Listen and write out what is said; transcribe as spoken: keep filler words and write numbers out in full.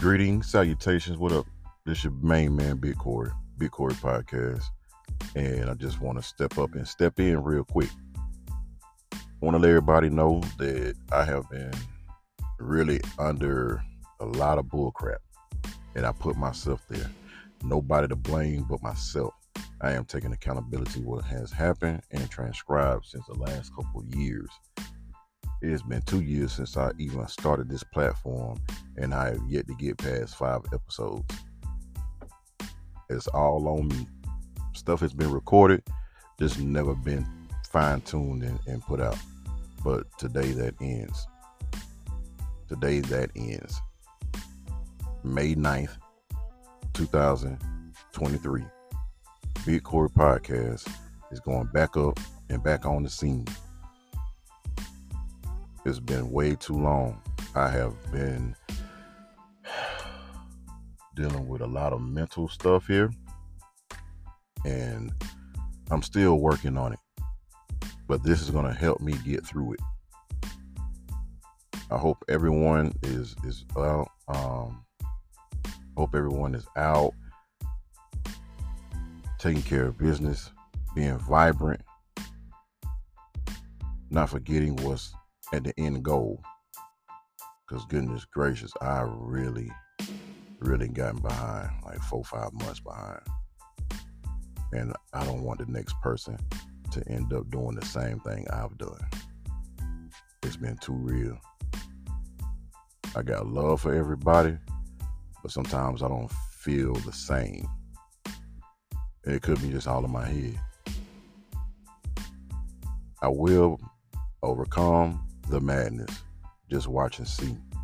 Greetings, salutations. What up? This your main man, Big Corey, Big Corey Podcast. And I just want to step up and step in real quick. I want to let everybody know that I have been really under a lot of bullcrap. And I put myself there. Nobody to blame but myself. I am taking accountability what has happened and transcribed since the last couple of years. It has been two years since I even started this platform, and I have yet to get past five episodes. It's all on me. Stuff has been recorded, just never been fine-tuned and, and put out. But today that ends. Today that ends. May ninth, twenty twenty-three. Big Corey Podcast is going back up and back on the scene. It's been way too long. I have been dealing with a lot of mental stuff here, and I'm still working on it. But this is going to help me get through it. I hope everyone is is well. Um, hope everyone is out, taking care of business, being vibrant, not forgetting what's at the end goal. Because goodness gracious, I really, really gotten behind, like four, five months behind. And I don't want the next person to end up doing the same thing I've done. It's been too real. I got love for everybody, but sometimes I don't feel the same. And it could be just all in my head. I will overcome the madness. Just watch and see.